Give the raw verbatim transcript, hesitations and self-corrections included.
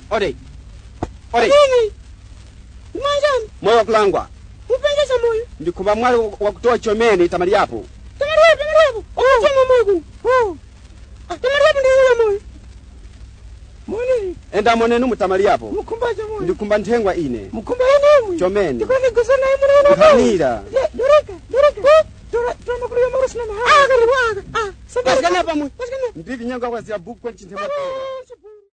Ode. Ode. Nini? Mwanjani? Moyo kulangwa. Upengeza moyo. Ndikuba mwali wa kutoa chomeni tamali yapo. Tamali yapo, tamali yapo. Oh, choma moyo kuni. Oh. Ah, tamali yapo ndiyo ya moyo. Mwani. Enda mwanenu mutamali yapo. Mukumbaja moyo. Ndikumba ntengwa ine. Mukumba ine mwe. Chomeni. Ndikone gusana imu na Kanira. Doreka, doreka. Dora, dora makuru ya marusi na maha. Ah, karibu, ah. Ah, Pasikana pa mwe. Pasikana. Mpiki nyanga kwa zia buku kwa nchintema.